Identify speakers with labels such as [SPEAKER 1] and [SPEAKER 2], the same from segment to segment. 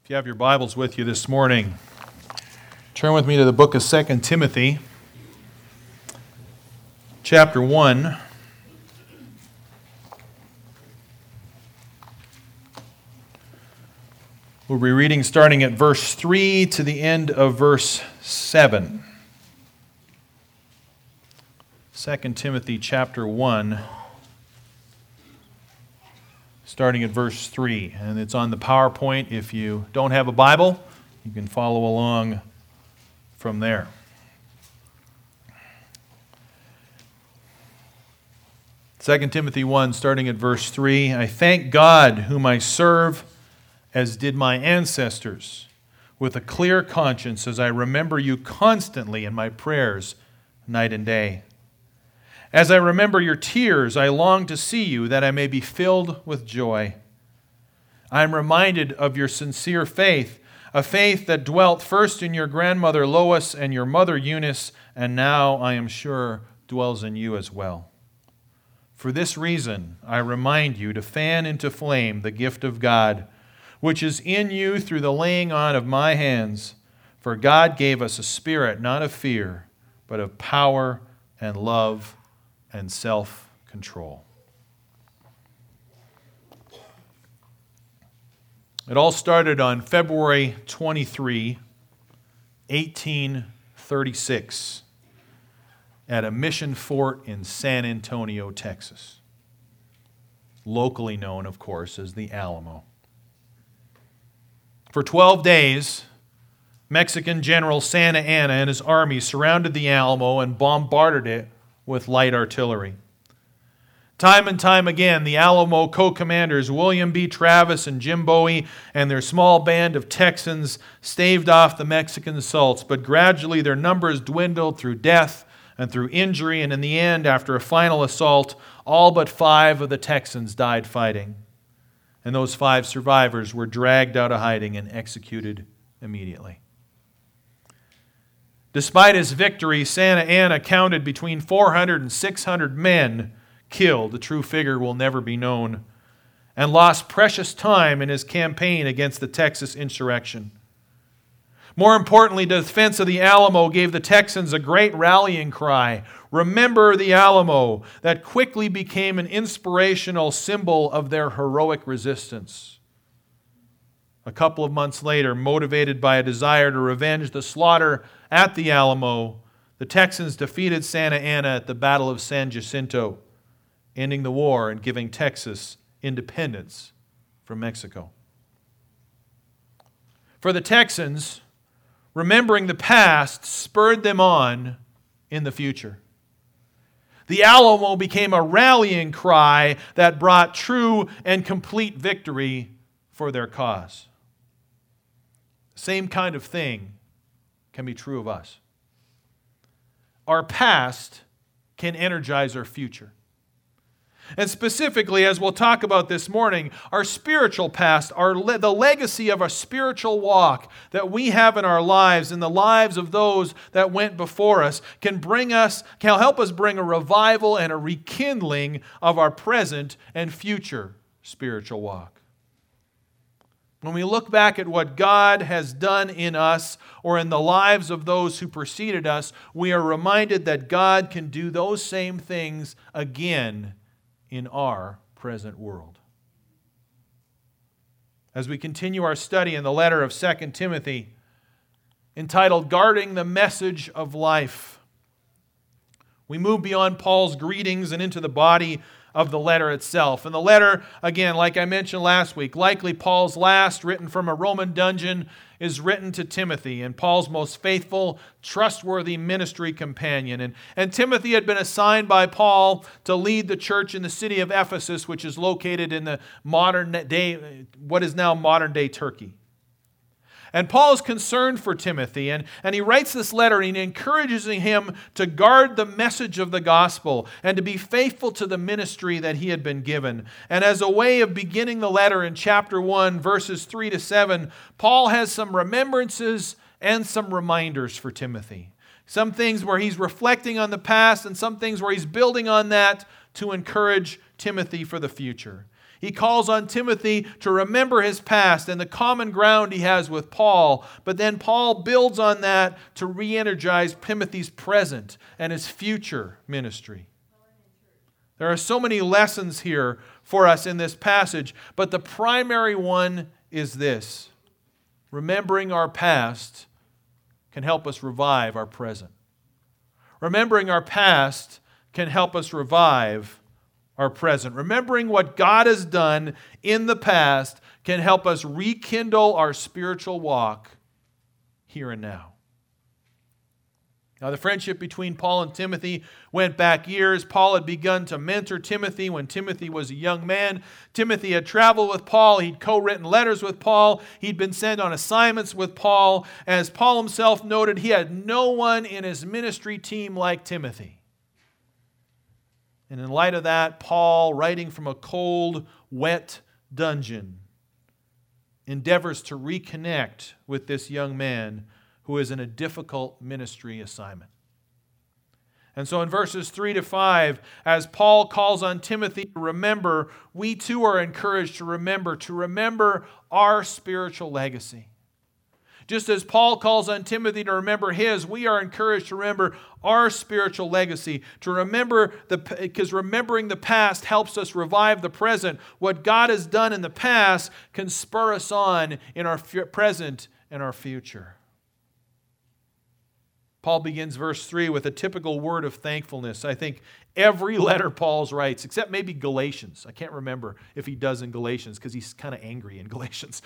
[SPEAKER 1] If you have your Bibles with you this morning, turn with me to the book of 2 Timothy, chapter 1. We'll be reading starting at verse 3 to the end of verse 7. 2 Timothy chapter 1, starting at verse 3. And it's on the PowerPoint. If you don't have a Bible, you can follow along from there. Second Timothy 1, starting at verse 3. I thank God, whom I serve, as did my ancestors, with a clear conscience, as I remember you constantly in my prayers, night and day. As I remember your tears, I long to see you, that I may be filled with joy. I am reminded of your sincere faith, a faith that dwelt first in your grandmother Lois and your mother Eunice, and now, I am sure, dwells in you as well. For this reason, I remind you to fan into flame the gift of God, which is in you through the laying on of my hands. For God gave us a spirit not of fear, but of power and love and self-control. It all started on February 23, 1836, at a mission fort in San Antonio, Texas, locally known, of course, as the Alamo. For 12 days, Mexican General Santa Anna and his army surrounded the Alamo and bombarded it with light artillery. Time and time again, the Alamo co-commanders William B. Travis and Jim Bowie and their small band of Texans staved off the Mexican assaults, but gradually their numbers dwindled through death and through injury, and in the end, after a final assault, all but 5 of the Texans died fighting. And those 5 survivors were dragged out of hiding and executed immediately. Despite his victory, Santa Anna counted between 400 and 600 men killed, the true figure will never be known, and lost precious time in his campaign against the Texas insurrection. More importantly, the defense of the Alamo gave the Texans a great rallying cry, "Remember the Alamo," that quickly became an inspirational symbol of their heroic resistance. A couple of months later, motivated by a desire to revenge the slaughter at the Alamo, the Texans defeated Santa Anna at the Battle of San Jacinto, ending the war and giving Texas independence from Mexico. For the Texans, remembering the past spurred them on in the future. The Alamo became a rallying cry that brought true and complete victory for their cause. The same kind of thing can be true of us. Our past can energize our future. And specifically, as we'll talk about this morning, our spiritual past, the legacy of our spiritual walk that we have in our lives and the lives of those that went before us can help us bring a revival and a rekindling of our present and future spiritual walk. When we look back at what God has done in us or in the lives of those who preceded us, we are reminded that God can do those same things again in our present world. As we continue our study in the letter of 2 Timothy, entitled Guarding the Message of Life, we move beyond Paul's greetings and into the body of the letter itself. And the letter, again, like I mentioned last week, likely Paul's last, written from a Roman dungeon, is written to Timothy, and Paul's most faithful, trustworthy ministry companion. And Timothy had been assigned by Paul to lead the church in the city of Ephesus, which is located in the modern day, what is now modern day Turkey. And Paul is concerned for Timothy, and he writes this letter and he encourages him to guard the message of the gospel and to be faithful to the ministry that he had been given. And as a way of beginning the letter in chapter 1, verses 3 to 7, Paul has some remembrances and some reminders for Timothy. Some things where he's reflecting on the past and some things where he's building on that to encourage Timothy for the future. He calls on Timothy to remember his past and the common ground he has with Paul. But then Paul builds on that to re-energize Timothy's present and his future ministry. There are so many lessons here for us in this passage, but the primary one is this: remembering our past can help us revive our present. Remembering our past can help us revive our present. Remembering what God has done in the past can help us rekindle our spiritual walk here and now. Now, the friendship between Paul and Timothy went back years. Paul had begun to mentor Timothy when Timothy was a young man. Timothy had traveled with Paul. He'd co-written letters with Paul. He'd been sent on assignments with Paul. As Paul himself noted, he had no one in his ministry team like Timothy. And in light of that, Paul, writing from a cold, wet dungeon, endeavors to reconnect with this young man who is in a difficult ministry assignment. And so in verses 3 to 5, as Paul calls on Timothy to remember, we too are encouraged to remember our spiritual legacy. Just as Paul calls on Timothy to remember his, we are encouraged to remember our spiritual legacy, because remembering the past helps us revive the present. What God has done in the past can spur us on in our present and our future. Paul begins verse 3 with a typical word of thankfulness. I think every letter Paul writes, except maybe Galatians. I can't remember if he does in Galatians because he's kind of angry in Galatians.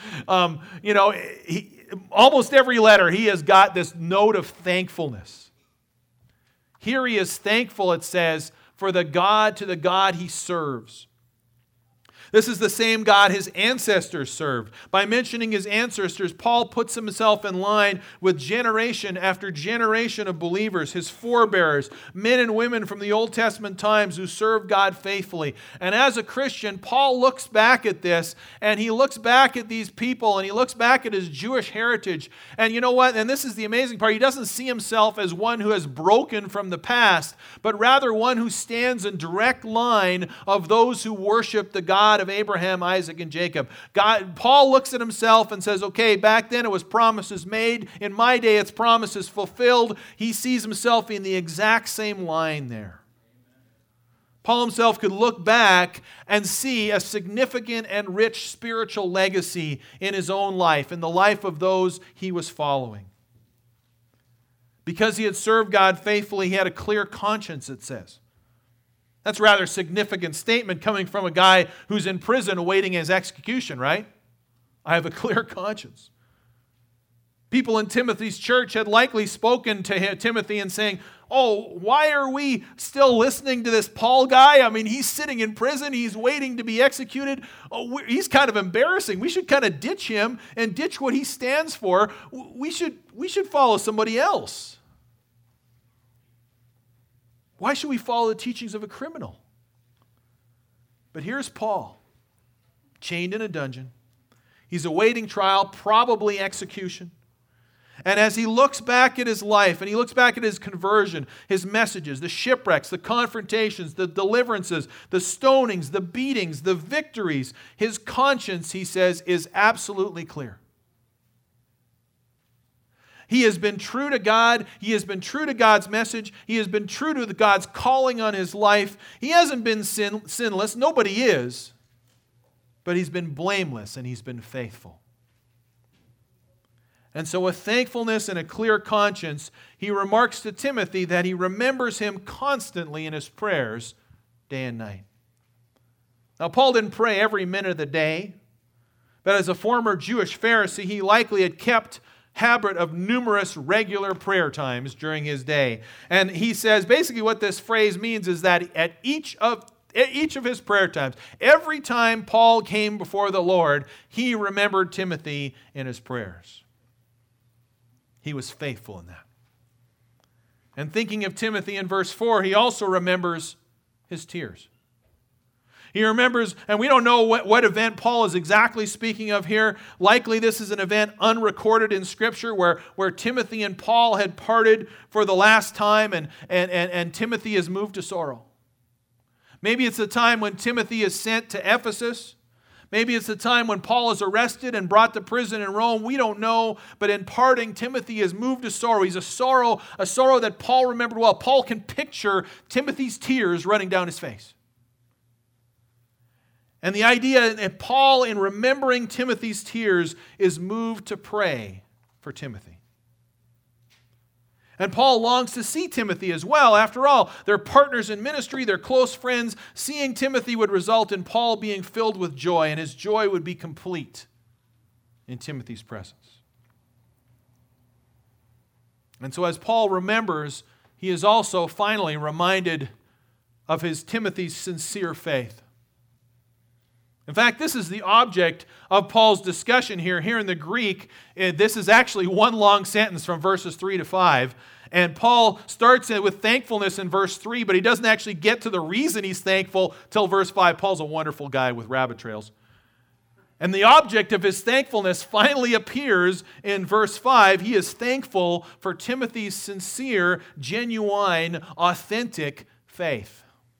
[SPEAKER 1] Almost every letter he has got this note of thankfulness. Here he is thankful, it says, to the God he serves. This is the same God his ancestors served. By mentioning his ancestors, Paul puts himself in line with generation after generation of believers, his forebears, men and women from the Old Testament times who served God faithfully. And as a Christian, Paul looks back at this, and he looks back at these people, and he looks back at his Jewish heritage. And you know what? And this is the amazing part. He doesn't see himself as one who has broken from the past, but rather one who stands in direct line of those who worship the God of Abraham, Isaac, and Jacob. Paul looks at himself and says, okay, back then it was promises made. In my day, it's promises fulfilled. He sees himself in the exact same line there. Paul himself could look back and see a significant and rich spiritual legacy in his own life, in the life of those he was following. Because he had served God faithfully, he had a clear conscience, it says. That's a rather significant statement coming from a guy who's in prison awaiting his execution, right? I have a clear conscience. People in Timothy's church had likely spoken to Timothy and saying, oh, why are we still listening to this Paul guy? I mean, he's sitting in prison. He's waiting to be executed. Oh, he's kind of embarrassing. We should kind of ditch him and ditch what he stands for. We should follow somebody else. Why should we follow the teachings of a criminal? But here's Paul, chained in a dungeon. He's awaiting trial, probably execution. And as he looks back at his life, and he looks back at his conversion, his messages, the shipwrecks, the confrontations, the deliverances, the stonings, the beatings, the victories, his conscience, he says, is absolutely clear. He has been true to God. He has been true to God's message. He has been true to God's calling on his life. He hasn't been sinless. Nobody is. But he's been blameless and he's been faithful. And so with thankfulness and a clear conscience, he remarks to Timothy that he remembers him constantly in his prayers day and night. Now, Paul didn't pray every minute of the day, but as a former Jewish Pharisee, he likely had kept habit of numerous regular prayer times during his day. And he says basically what this phrase means is that at each of his prayer times, every time Paul came before the Lord, he remembered Timothy in his prayers. He was faithful in that. And thinking of Timothy in verse 4, he also remembers his tears. He remembers, and we don't know what event Paul is exactly speaking of here. Likely this is an event unrecorded in Scripture where Timothy and Paul had parted for the last time and Timothy is moved to sorrow. Maybe it's the time when Timothy is sent to Ephesus Maybe it's the time when Paul is arrested and brought to prison in Rome. We don't know. But in parting, Timothy is moved to sorrow. He's a sorrow that Paul remembered well. Paul can picture Timothy's tears running down his face. And the idea that Paul, in remembering Timothy's tears, is moved to pray for Timothy. And Paul longs to see Timothy as well. After all, they're partners in ministry, they're close friends. Seeing Timothy would result in Paul being filled with joy, and his joy would be complete in Timothy's presence. And so as Paul remembers, he is also finally reminded of his Timothy's sincere faith. In fact, this is the object of Paul's discussion here. Here in the Greek, this is actually one long sentence from verses 3 to 5. And Paul starts it with thankfulness in verse 3, but he doesn't actually get to the reason he's thankful till verse 5. Paul's a wonderful guy with rabbit trails. And the object of his thankfulness finally appears in verse 5. He is thankful for Timothy's sincere, genuine, authentic faith.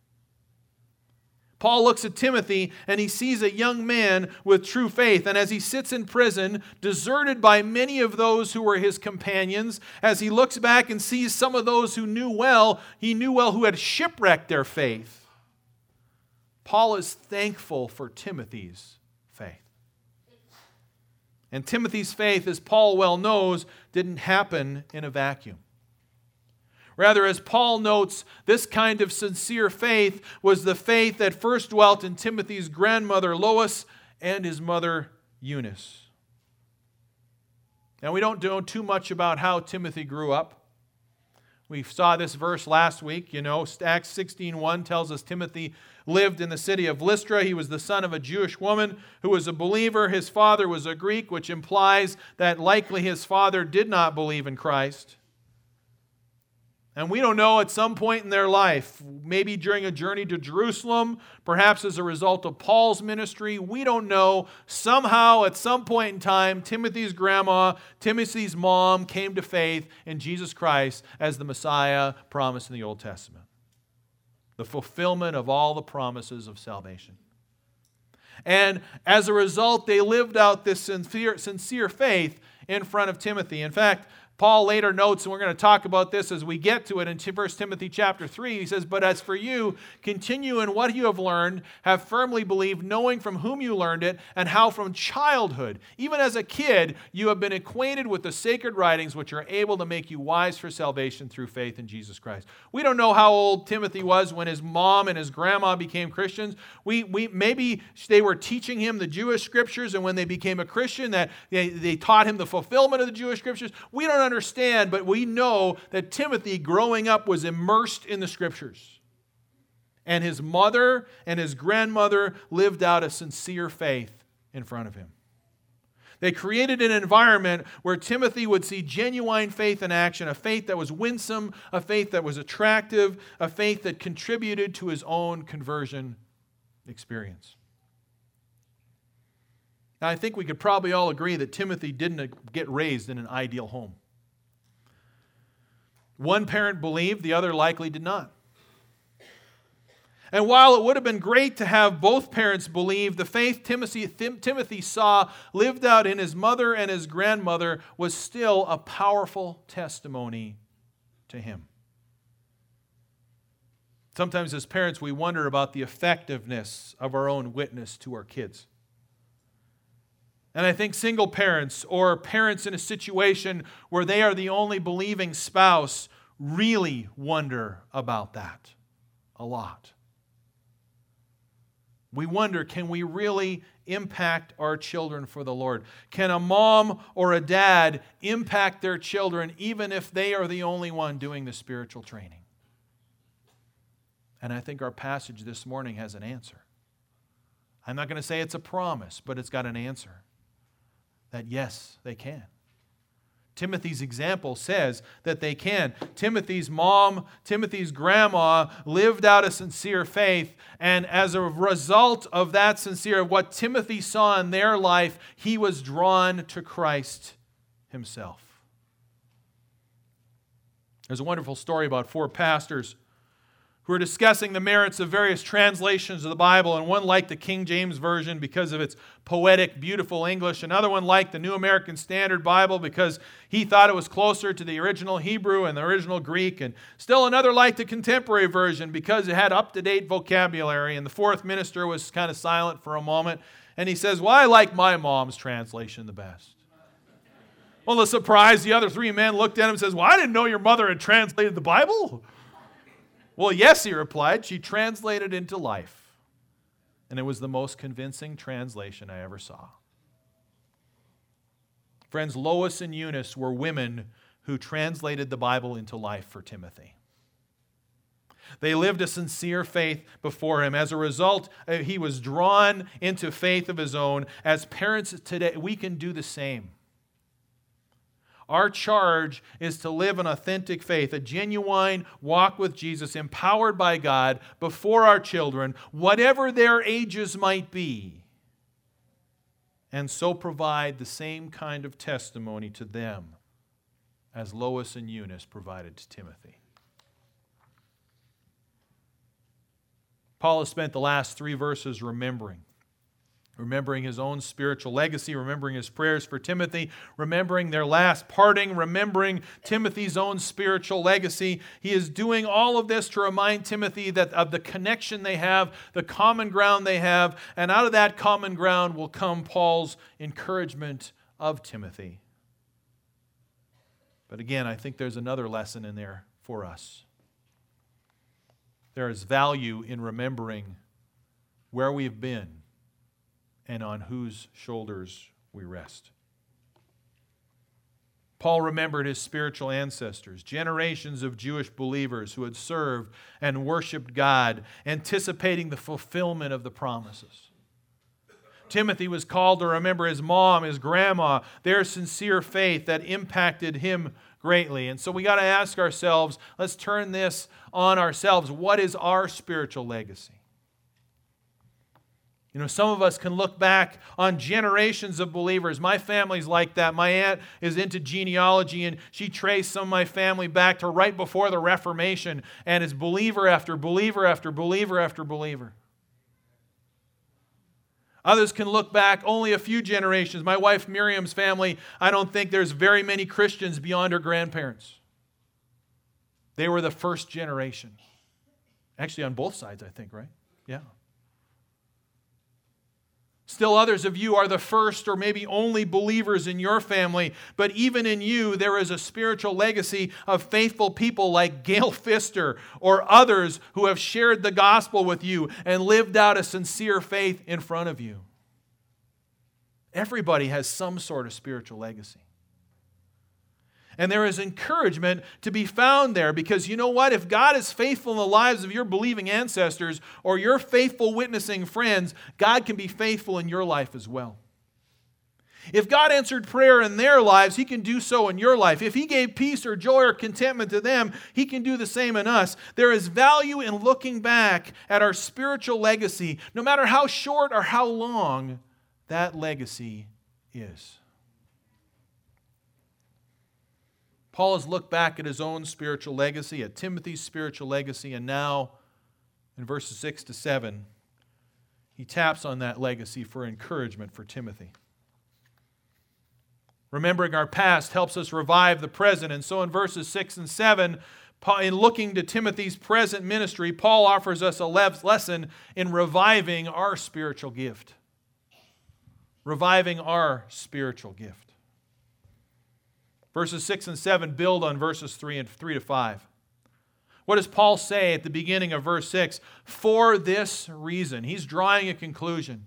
[SPEAKER 1] Paul looks at Timothy and he sees a young man with true faith. And as he sits in prison, deserted by many of those who were his companions, as he looks back and sees some of those who knew well who had shipwrecked their faith, Paul is thankful for Timothy's faith. And Timothy's faith, as Paul well knows, didn't happen in a vacuum. Rather, as Paul notes, this kind of sincere faith was the faith that first dwelt in Timothy's grandmother Lois and his mother Eunice. Now, we don't know too much about how Timothy grew up. We saw this verse last week. Acts 16:1 tells us Timothy lived in the city of Lystra. He was the son of a Jewish woman who was a believer. His father was a Greek, which implies that likely his father did not believe in Christ. And we don't know, at some point in their life, maybe during a journey to Jerusalem, perhaps as a result of Paul's ministry, we don't know. Somehow, at some point in time, Timothy's grandma, Timothy's mom came to faith in Jesus Christ as the Messiah promised in the Old Testament. The fulfillment of all the promises of salvation. And as a result, they lived out this sincere faith in front of Timothy. In fact, Paul later notes, and we're going to talk about this as we get to it in 1 Timothy chapter 3, he says, "But as for you, continue in what you have learned, have firmly believed, knowing from whom you learned it, and how from childhood, even as a kid, you have been acquainted with the sacred writings which are able to make you wise for salvation through faith in Jesus Christ." We don't know how old Timothy was when his mom and his grandma became Christians. Maybe they were teaching him the Jewish scriptures, and when they became a Christian, that they taught him the fulfillment of the Jewish scriptures. We don't understand, but we know that Timothy, growing up, was immersed in the scriptures. And his mother and his grandmother lived out a sincere faith in front of him. They created an environment where Timothy would see genuine faith in action, a faith that was winsome, a faith that was attractive, a faith that contributed to his own conversion experience. Now, I think we could probably all agree that Timothy didn't get raised in an ideal home. One parent believed, the other likely did not. And while it would have been great to have both parents believe, the faith Timothy saw lived out in his mother and his grandmother was still a powerful testimony to him. Sometimes as parents we wonder about the effectiveness of our own witness to our kids. And I think single parents or parents in a situation where they are the only believing spouse really wonder about that a lot. We wonder, can we really impact our children for the Lord? Can a mom or a dad impact their children even if they are the only one doing the spiritual training? And I think our passage this morning has an answer. I'm not going to say it's a promise, but it's got an answer. That yes, they can. Timothy's example says that they can. Timothy's mom, Timothy's grandma lived out a sincere faith, and as a result of that sincere, what Timothy saw in their life, he was drawn to Christ himself. There's a wonderful story about 4 pastors who are discussing the merits of various translations of the Bible, and one liked the King James Version because of its poetic, beautiful English. Another one liked the New American Standard Bible because he thought it was closer to the original Hebrew and the original Greek. And still another liked the Contemporary Version because it had up-to-date vocabulary. And the fourth minister was kind of silent for a moment, and he says, "Well, I like my mom's translation the best." Well, to surprise, the other three men looked at him and says, "Well, I didn't know your mother had translated the Bible." "Well, yes," he replied. "She translated into life. And it was the most convincing translation I ever saw." Friends, Lois and Eunice were women who translated the Bible into life for Timothy. They lived a sincere faith before him. As a result, he was drawn into faith of his own. As parents today, we can do the same. Our charge is to live an authentic faith, a genuine walk with Jesus, empowered by God before our children, whatever their ages might be, and so provide the same kind of testimony to them as Lois and Eunice provided to Timothy. Paul has spent the last 3 verses remembering his own spiritual legacy, remembering his prayers for Timothy, remembering their last parting, remembering Timothy's own spiritual legacy. He is doing all of this to remind Timothy that of the connection they have, the common ground they have, and out of that common ground will come Paul's encouragement of Timothy. But again, I think there's another lesson in there for us. There is value in remembering where we've been and on whose shoulders we rest. Paul remembered his spiritual ancestors, generations of Jewish believers who had served and worshiped God, anticipating the fulfillment of the promises. Timothy was called to remember his mom, his grandma, their sincere faith that impacted him greatly. And so we got to ask ourselves, let's turn this on ourselves. What is our spiritual legacy? You know, some of us can look back on generations of believers. My family's like that. My aunt is into genealogy, and she traced some of my family back to right before the Reformation, and is believer after believer after believer after believer. Others can look back only a few generations. My wife Miriam's family, I don't think there's very many Christians beyond her grandparents. They were the first generation. Actually, on both sides, I think, right? Yeah. Still others of you are the first or maybe only believers in your family, but even in you there is a spiritual legacy of faithful people like Gail Pfister or others who have shared the gospel with you and lived out a sincere faith in front of you. Everybody has some sort of spiritual legacy. And there is encouragement to be found there because you know what? If God is faithful in the lives of your believing ancestors or your faithful witnessing friends, God can be faithful in your life as well. If God answered prayer in their lives, He can do so in your life. If He gave peace or joy or contentment to them, He can do the same in us. There is value in looking back at our spiritual legacy, no matter how short or how long that legacy is. Paul has looked back at his own spiritual legacy, at Timothy's spiritual legacy, and now, in verses 6 to 7, he taps on that legacy for encouragement for Timothy. Remembering our past helps us revive the present, and so in verses 6 and 7, in looking to Timothy's present ministry, Paul offers us a lesson in reviving our spiritual gift. Reviving our spiritual gift. Verses 6 and 7 build on verses 3 to 5. What does Paul say at the beginning of verse 6? For this reason. He's drawing a conclusion.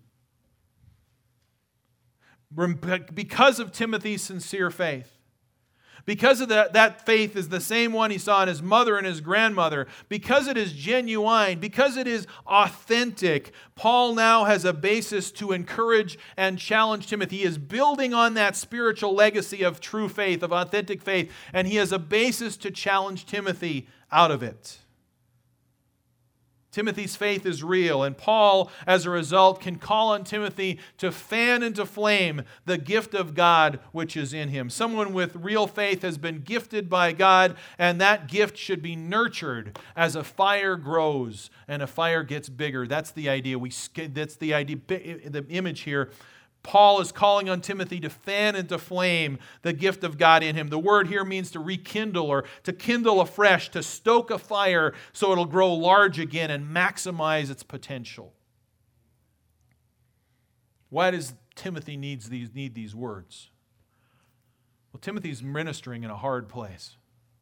[SPEAKER 1] Because of Timothy's sincere faith. Because of that faith is the same one he saw in his mother and his grandmother. Because it is genuine, because it is authentic, Paul now has a basis to encourage and challenge Timothy. He is building on that spiritual legacy of true faith, of authentic faith, and he has a basis to challenge Timothy out of it. Timothy's faith is real, and Paul, as a result, can call on Timothy to fan into flame the gift of God which is in him. Someone with real faith has been gifted by God, and that gift should be nurtured as a fire grows and a fire gets bigger. That's the idea. That's the idea. The image here. Paul is calling on Timothy to fan into flame the gift of God in him. The word here means to rekindle or to kindle afresh, to stoke a fire so it'll grow large again and maximize its potential. Why does Timothy need these words? Well, Timothy's ministering in a hard place.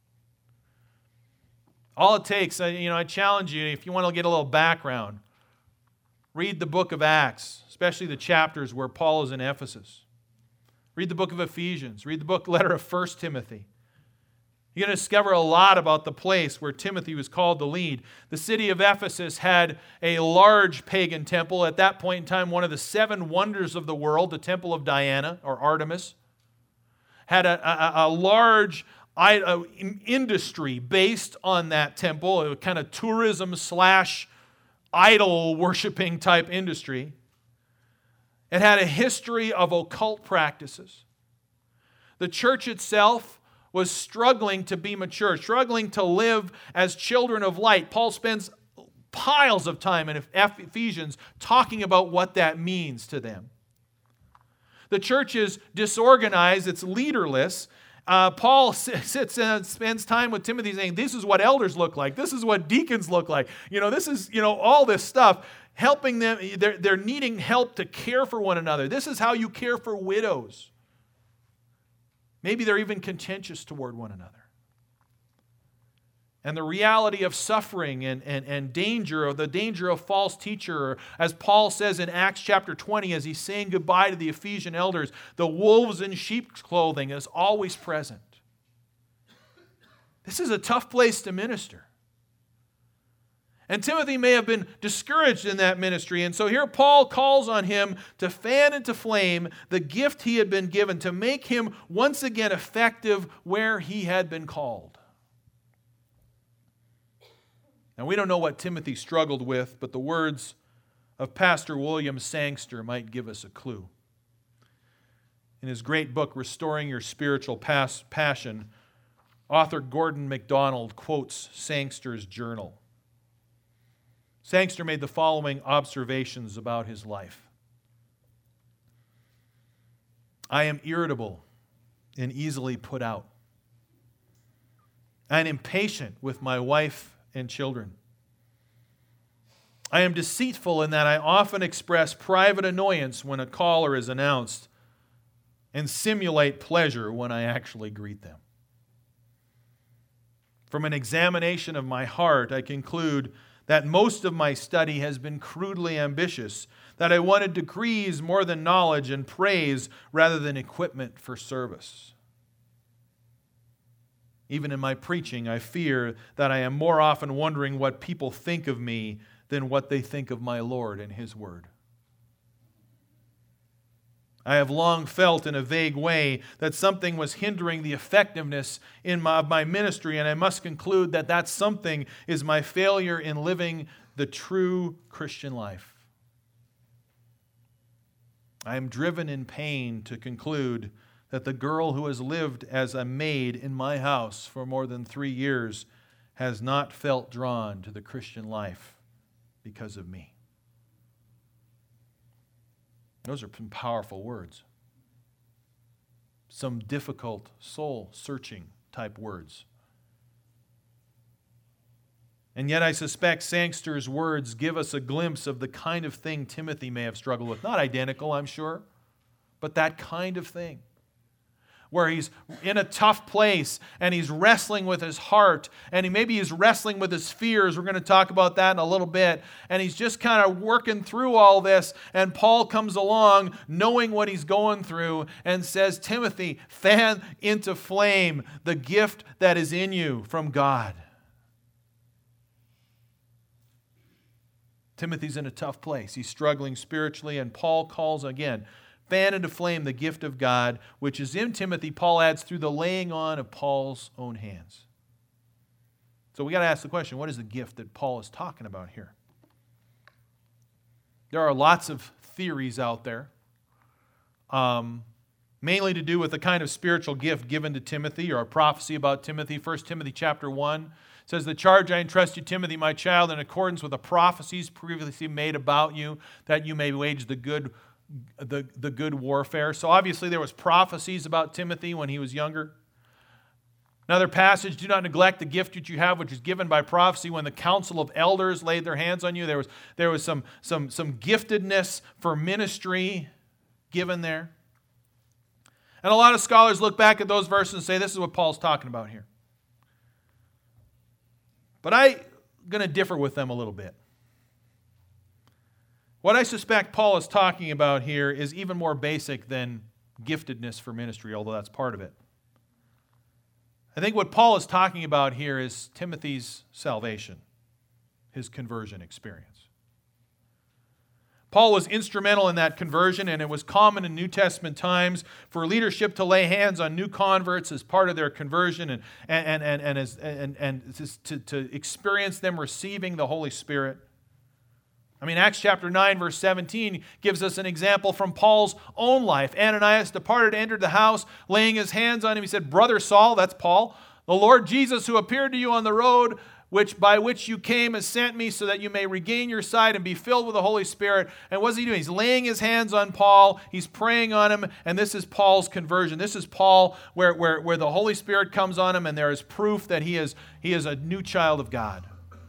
[SPEAKER 1] All it takes, I challenge you, if you want to get a little background, read the book of Acts, especially the chapters where Paul is in Ephesus. Read the book of Ephesians. Read the letter of 1 Timothy. You're going to discover a lot about the place where Timothy was called to lead. The city of Ephesus had a large pagan temple. At that point in time, one of the 7 wonders of the world, the temple of Diana, or Artemis, had a large industry based on that temple, a kind of tourism / idol worshiping type industry. It had a history of occult practices. The church itself was struggling to be mature, struggling to live as children of light. Paul spends piles of time in Ephesians talking about what that means to them. The church is disorganized, it's leaderless. Paul sits and spends time with Timothy saying, this is what elders look like. This is what deacons look like. This is, all this stuff. Helping them, they're needing help to care for one another. This is how you care for widows. Maybe they're even contentious toward one another. And the reality of suffering and danger, or the danger of false teacher, or as Paul says in Acts chapter 20, as he's saying goodbye to the Ephesian elders, the wolves in sheep's clothing is always present. This is a tough place to minister. And Timothy may have been discouraged in that ministry. And so here Paul calls on him to fan into flame the gift he had been given, to make him once again effective where he had been called. Now, we don't know what Timothy struggled with, but the words of Pastor William Sangster might give us a clue. In his great book, Restoring Your Spiritual Passion, author Gordon MacDonald quotes Sangster's journal. Sangster made the following observations about his life. I am irritable and easily put out. I am impatient with my wife and children. I am deceitful in that I often express private annoyance when a caller is announced and simulate pleasure when I actually greet them. From an examination of my heart, I conclude that most of my study has been crudely ambitious, that I wanted degrees more than knowledge and praise rather than equipment for service. Even in my preaching, I fear that I am more often wondering what people think of me than what they think of my Lord and His Word. I have long felt in a vague way that something was hindering the effectiveness of my ministry, and I must conclude that that something is my failure in living the true Christian life. I am driven in pain to conclude that the girl who has lived as a maid in my house for more than 3 years has not felt drawn to the Christian life because of me. Those are some powerful words. Some difficult, soul-searching type words. And yet I suspect Sangster's words give us a glimpse of the kind of thing Timothy may have struggled with. Not identical, I'm sure, but that kind of thing. Where he's in a tough place and he's wrestling with his heart, and maybe he's wrestling with his fears. We're going to talk about that in a little bit. And he's just kind of working through all this, and Paul comes along knowing what he's going through and says, Timothy, fan into flame the gift that is in you from God. Timothy's in a tough place. He's struggling spiritually, and Paul calls again, fan into flame the gift of God, which is in Timothy, Paul adds, through the laying on of Paul's own hands. So we got to ask the question, what is the gift that Paul is talking about here? There are lots of theories out there, mainly to do with the kind of spiritual gift given to Timothy, or a prophecy about Timothy. 1 Timothy chapter 1 says, "The charge I entrust you, Timothy, my child, in accordance with the prophecies previously made about you, that you may wage the good warfare." So obviously there was prophecies about Timothy when he was younger. Another passage, "Do not neglect the gift which you have, which is given by prophecy when the council of elders laid their hands on you." There was some giftedness for ministry given there. And a lot of scholars look back at those verses and say, this is what Paul's talking about here. But I'm going to differ with them a little bit. What I suspect Paul is talking about here is even more basic than giftedness for ministry, although that's part of it. I think what Paul is talking about here is Timothy's salvation, his conversion experience. Paul was instrumental in that conversion, and it was common in New Testament times for leadership to lay hands on new converts as part of their conversion and to experience them receiving the Holy Spirit. I mean, Acts chapter 9, verse 17 gives us an example from Paul's own life. Ananias departed, entered the house, laying his hands on him. He said, "Brother Saul," that's Paul, "the Lord Jesus, who appeared to you on the road by which you came, has sent me so that you may regain your sight and be filled with the Holy Spirit." And what's he doing? He's laying his hands on Paul. He's praying on him. And this is Paul's conversion. This is Paul where the Holy Spirit comes on him, and there is proof that he is a new child of God.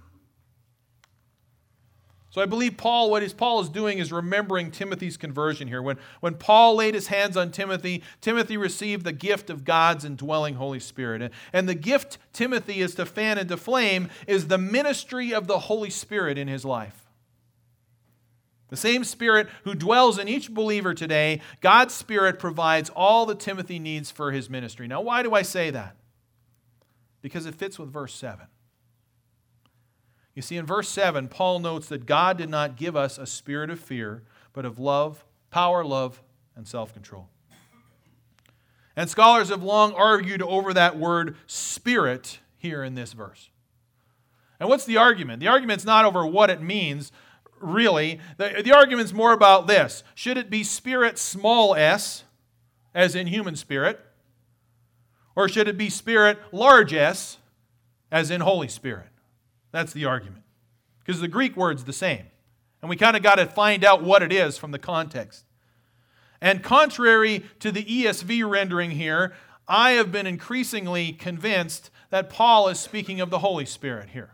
[SPEAKER 1] So I believe Paul is doing is remembering Timothy's conversion here. When Paul laid his hands on Timothy, Timothy received the gift of God's indwelling Holy Spirit. And the gift Timothy is to fan into flame is the ministry of the Holy Spirit in his life. The same Spirit who dwells in each believer today, God's Spirit provides all that Timothy needs for his ministry. Now, why do I say that? Because it fits with verse 7. You see, in verse 7, Paul notes that God did not give us a spirit of fear, but of love, power, and self-control. And scholars have long argued over that word spirit here in this verse. And what's the argument? The argument's not over what it means, really. The argument's more about this. Should it be spirit small s, as in human spirit, or should it be spirit large s, as in Holy Spirit? That's the argument. Because the Greek word's the same. And we kind of got to find out what it is from the context. And contrary to the ESV rendering here, I have been increasingly convinced that Paul is speaking of the Holy Spirit here.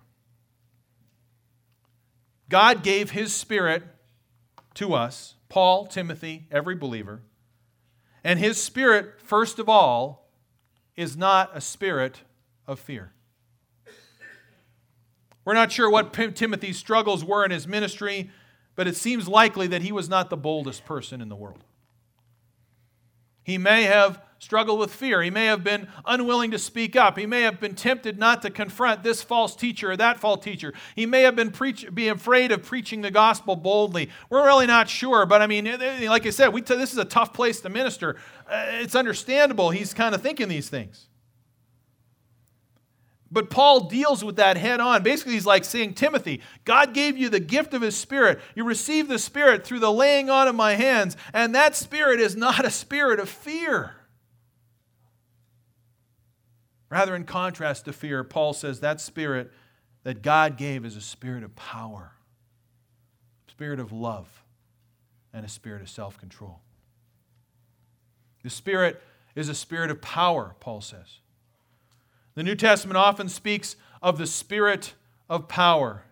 [SPEAKER 1] God gave His Spirit to us, Paul, Timothy, every believer. And His Spirit, first of all, is not a spirit of fear. We're not sure what Timothy's struggles were in his ministry, but it seems likely that he was not the boldest person in the world. He may have struggled with fear. He may have been unwilling to speak up. He may have been tempted not to confront this false teacher or that false teacher. He may have been afraid of preaching the gospel boldly. We're really not sure, but I mean, like I said, this is a tough place to minister. It's understandable he's kind of thinking these things. But Paul deals with that head on. Basically, he's like saying, Timothy, God gave you the gift of His Spirit. You received the Spirit through the laying on of my hands, and that Spirit is not a spirit of fear. Rather, in contrast to fear, Paul says that Spirit that God gave is a spirit of power, a spirit of love, and a spirit of self-control. The Spirit is a spirit of power, Paul says. The New Testament often speaks of the Spirit of power.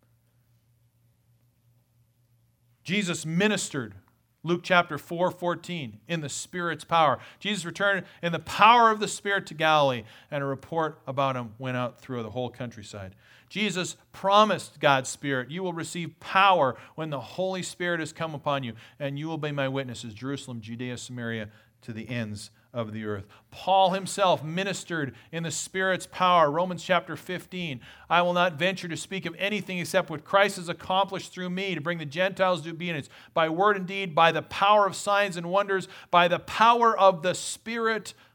[SPEAKER 1] Jesus ministered, Luke chapter 4:14, in the Spirit's power. Jesus returned in the power of the Spirit to Galilee, and a report about Him went out through the whole countryside. Jesus promised God's Spirit, you will receive power when the Holy Spirit has come upon you, and you will be my witnesses, Jerusalem, Judea, Samaria, to the ends of the earth. Paul himself ministered in the Spirit's power. Romans chapter 15. I will not venture to speak of anything except what Christ has accomplished through me to bring the Gentiles to obedience by word and deed, by the power of signs and wonders, by the power of the Spirit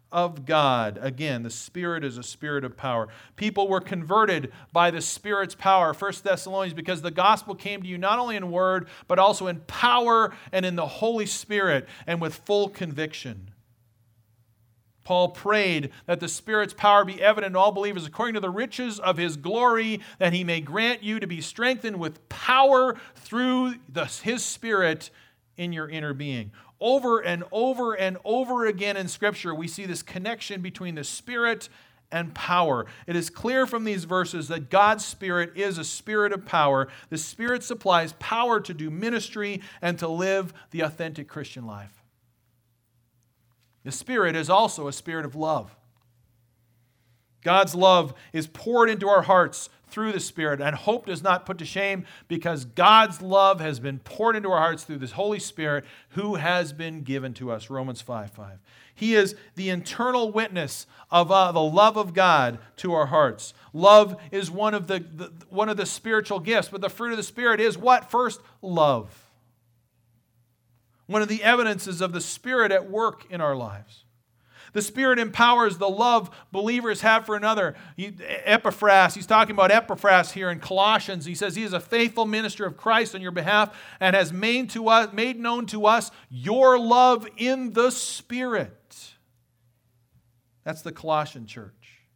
[SPEAKER 1] of God. Again, the Spirit is a spirit of power. People were converted by the Spirit's power. 1 Thessalonians, because the gospel came to you not only in word, but also in power and in the Holy Spirit and with full conviction. Paul prayed that the Spirit's power be evident in all believers according to the riches of His glory, that He may grant you to be strengthened with power through His Spirit in your inner being. Over and over and over again in Scripture, we see this connection between the Spirit and power. It is clear from these verses that God's Spirit is a spirit of power. The Spirit supplies power to do ministry and to live the authentic Christian life. The Spirit is also a spirit of love. God's love is poured into our hearts through the Spirit, and hope does not put to shame because God's love has been poured into our hearts through this Holy Spirit who has been given to us. Romans 5:5. He is the internal witness of the love of God to our hearts. Love is one of the spiritual gifts, but the fruit of the Spirit is what? First, love. One of the evidences of the Spirit at work in our lives. The Spirit empowers the love believers have for another. Epaphras, he's talking about Epaphras here in Colossians. He says he is a faithful minister of Christ on your behalf and has made known to us your love in the Spirit. That's the Colossian church.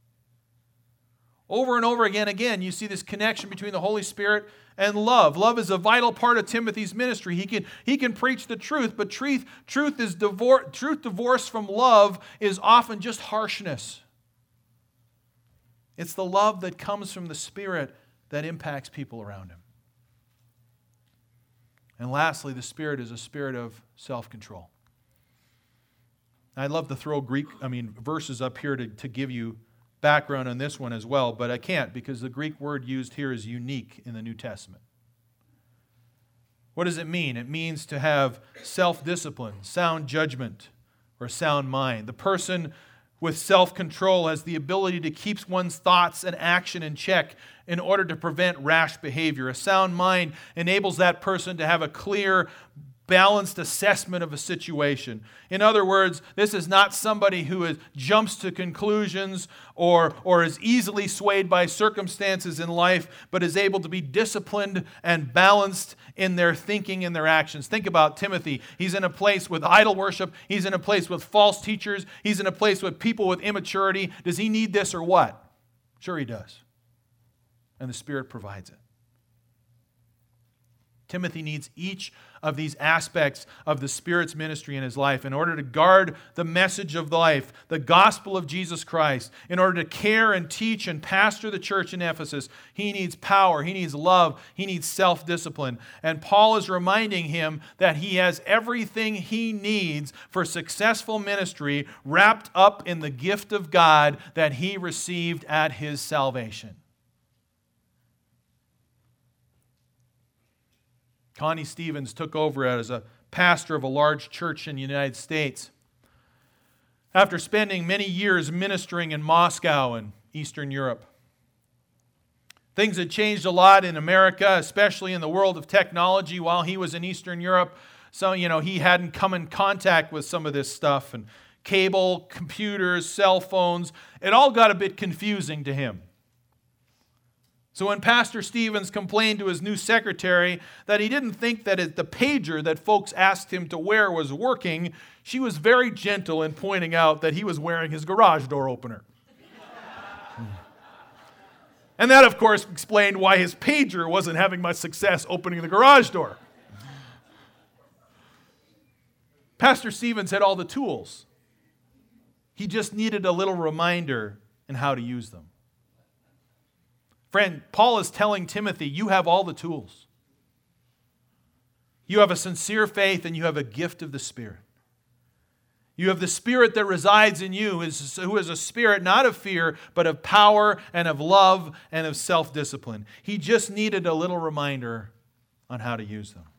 [SPEAKER 1] Over and over again, you see this connection between the Holy Spirit and love. Love is a vital part of Timothy's ministry. He can preach the truth, but truth divorced from love is often just harshness. It's the love that comes from the Spirit that impacts people around him. And lastly, the Spirit is a spirit of self-control. I'd love to throw verses up here to give you background on this one as well, but I can't because the Greek word used here is unique in the New Testament. What does it mean? It means to have self-discipline, sound judgment, or sound mind. The person with self-control has the ability to keep one's thoughts and action in check in order to prevent rash behavior. A sound mind enables that person to have a clear, balanced assessment of a situation. In other words, this is not somebody who jumps to conclusions or is easily swayed by circumstances in life, but is able to be disciplined and balanced in their thinking and their actions. Think about Timothy. He's in a place with idol worship. He's in a place with false teachers. He's in a place with people with immaturity. Does he need this or what? Sure he does. And the Spirit provides it. Timothy needs each of these aspects of the Spirit's ministry in his life in order to guard the message of life, the gospel of Jesus Christ. In order to care and teach and pastor the church in Ephesus, he needs power, he needs love, he needs self-discipline. And Paul is reminding him that he has everything he needs for successful ministry wrapped up in the gift of God that he received at his salvation. Connie Stevens took over as a pastor of a large church in the United States. After spending many years ministering in Moscow and Eastern Europe, things had changed a lot in America, especially in the world of technology while he was in Eastern Europe. So, he hadn't come in contact with some of this stuff, and cable, computers, cell phones. It all got a bit confusing to him. So when Pastor Stevens complained to his new secretary that he didn't think that the pager that folks asked him to wear was working, she was very gentle in pointing out that he was wearing his garage door opener. And that, of course, explained why his pager wasn't having much success opening the garage door. Pastor Stevens had all the tools. He just needed a little reminder in how to use them. Friend, Paul is telling Timothy, you have all the tools. You have a sincere faith and you have a gift of the Spirit. You have the Spirit that resides in you, who is a spirit not of fear, but of power and of love and of self-discipline. He just needed a little reminder on how to use them.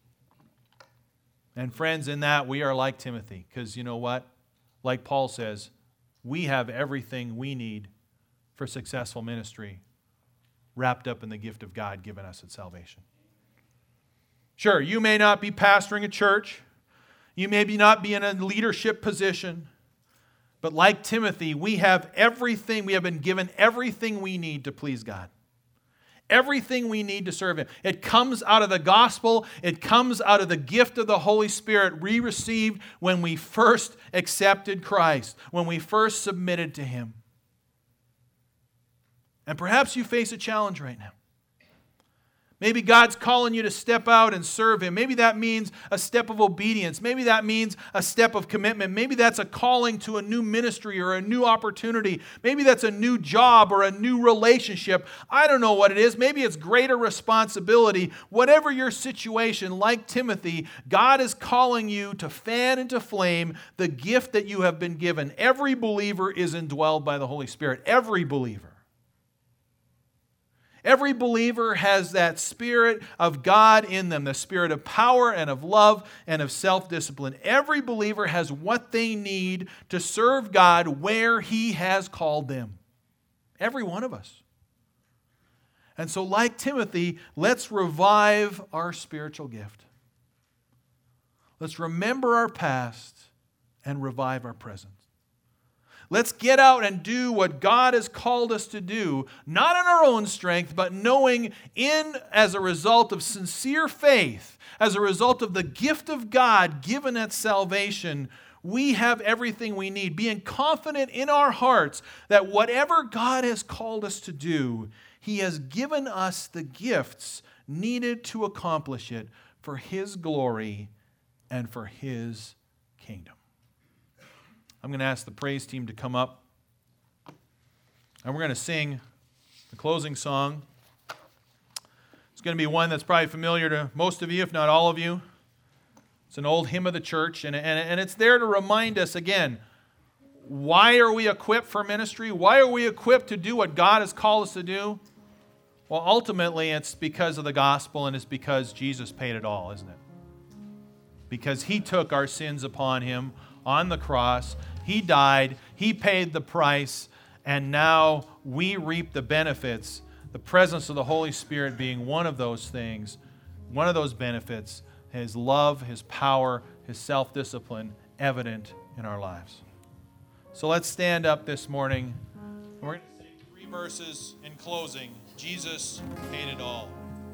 [SPEAKER 1] And friends, in that, we are like Timothy, because you know what? Like Paul says, we have everything we need for successful ministry wrapped up in the gift of God given us at salvation. Sure, you may not be pastoring a church. You may not be in a leadership position. But like Timothy, we have everything, we have been given everything we need to please God. Everything we need to serve Him. It comes out of the gospel. It comes out of the gift of the Holy Spirit we received when we first accepted Christ, when we first submitted to Him. And perhaps you face a challenge right now. Maybe God's calling you to step out and serve Him. Maybe that means a step of obedience. Maybe that means a step of commitment. Maybe that's a calling to a new ministry or a new opportunity. Maybe that's a new job or a new relationship. I don't know what it is. Maybe it's greater responsibility. Whatever your situation, like Timothy, God is calling you to fan into flame the gift that you have been given. Every believer is indwelled by the Holy Spirit. Every believer. Every believer has that Spirit of God in them, the Spirit of power and of love and of self-discipline. Every believer has what they need to serve God where He has called them. Every one of us. And so, like Timothy, let's revive our spiritual gift. Let's remember our past and revive our present. Let's get out and do what God has called us to do, not in our own strength, but knowing as a result of sincere faith, as a result of the gift of God given at salvation, we have everything we need, being confident in our hearts that whatever God has called us to do, He has given us the gifts needed to accomplish it for His glory and for His kingdom. I'm going to ask the praise team to come up, and we're going to sing the closing song. It's going to be one that's probably familiar to most of you, if not all of you. It's an old hymn of the church, and it's there to remind us again, why are we equipped for ministry? Why are we equipped to do what God has called us to do? Well, ultimately, it's because of the gospel, and it's because Jesus paid it all, isn't it? Because He took our sins upon Him on the cross. He died, He paid the price, and now we reap the benefits, the presence of the Holy Spirit being one of those things, one of those benefits, His love, His power, His self-discipline evident in our lives. So let's stand up this morning. We're going to sing 3 verses in closing. Jesus paid it all.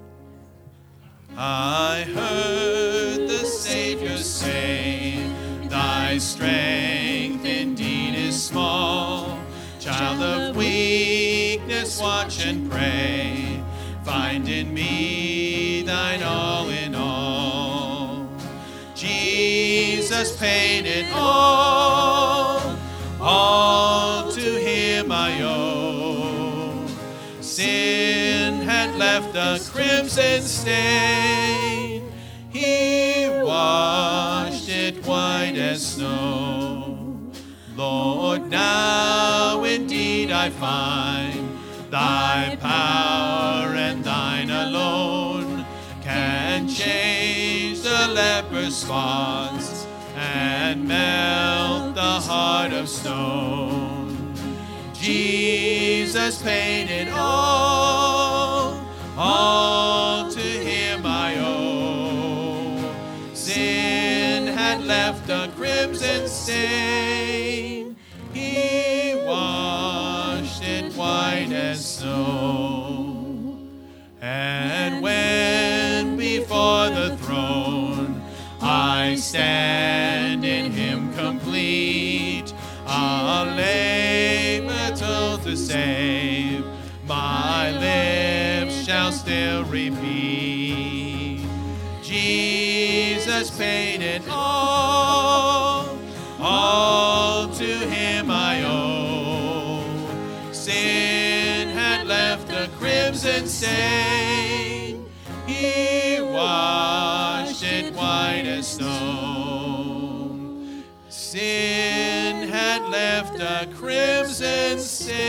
[SPEAKER 1] I heard the Savior say, Thy strength indeed is small. Child of weakness, watch and pray. Find in me thine all in all. Jesus paid it all to Him I owe. Sin had left a crimson stain. He washed it white as snow. Lord, now indeed I find Thy power and Thine alone can change the leper's spots and melt the heart of stone. Jesus paid it all to Him I owe. Sin had left a crimson stain. He washed it white as snow. And when before the throne I stand in Him complete, a labor told to save, my lips shall still repeat. Jesus paid it all to Him I owe. Sin had left a crimson stain. He washed it white as snow. Sin had left a crimson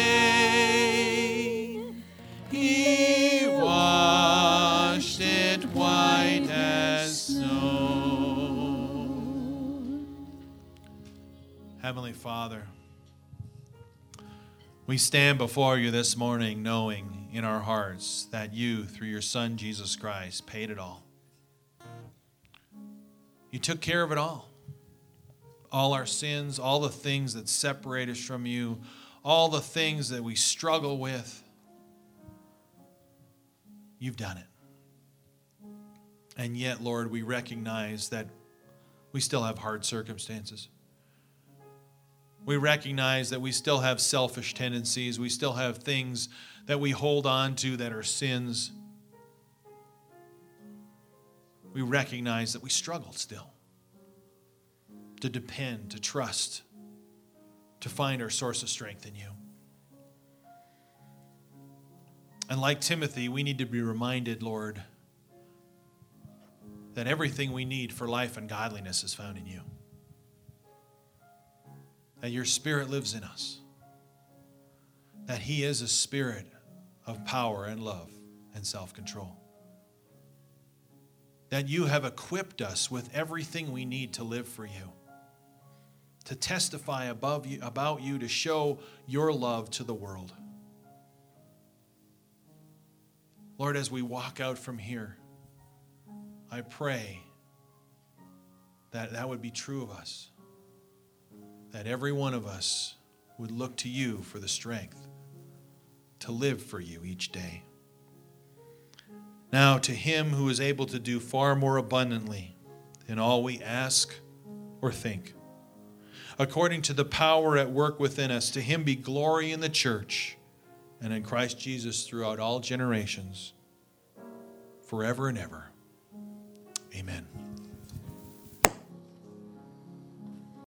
[SPEAKER 1] stain. He washed it white as snow. Heavenly Father, we stand before You this morning knowing in our hearts that You, through Your Son, Jesus Christ, paid it all. You took care of it all. all our sins, all the things that separate us from you, all the things that we struggle with. You've done it. And yet, Lord, we recognize that we still have hard circumstances. We recognize that we still have selfish tendencies. We still have things that we hold on to that are sins. We recognize that we struggle still to depend, to trust, to find our source of strength in you. And like Timothy, we need to be reminded, Lord, that everything we need for life and godliness is found in you. That your Spirit lives in us. That He is a spirit of power and love and self-control. That you have equipped us with everything we need to live for you. To testify about you, to show your love to the world. Lord, as we walk out from here, I pray that that would be true of us. That every one of us would look to you for the strength to live for you each day. Now, to Him who is able to do far more abundantly than all we ask or think, according to the power at work within us, to Him be glory in the church and in Christ Jesus throughout all generations, forever and ever. Amen.